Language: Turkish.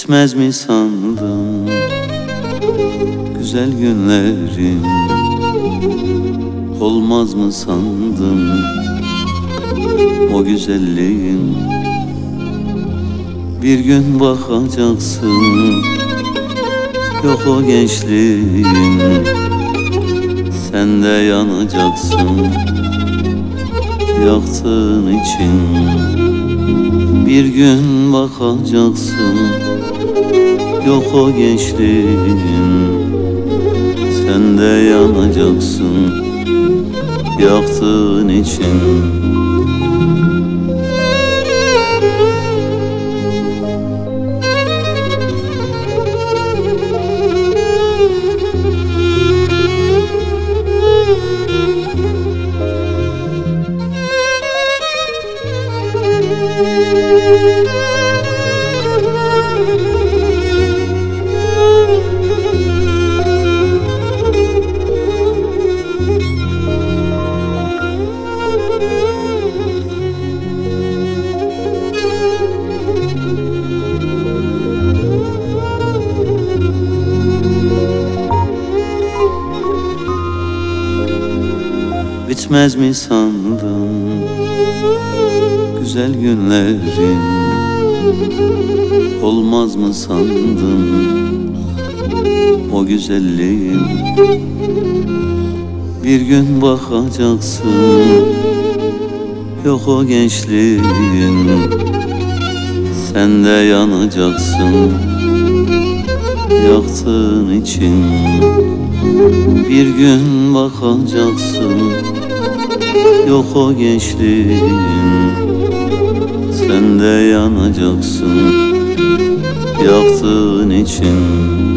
Bitmez mi sandım güzel günlerim, olmaz mı sandım o güzelliğin. Bir gün bakacaksın, yok o gençliğin. Sen de yanacaksın yaktığın için. Bir gün bakacaksın, yok o gençliğin. Sen de yanacaksın yaktığın için. Bitmez mi sandım güzel günlerin, olmaz mı sandım o güzelliğin. Bir gün bakacaksın, yok o gençliğin. Sen de yanacaksın yaktığın için. Bir gün bakacaksın, yok o gençliğin. Sen de yanacaksın yaktığın için.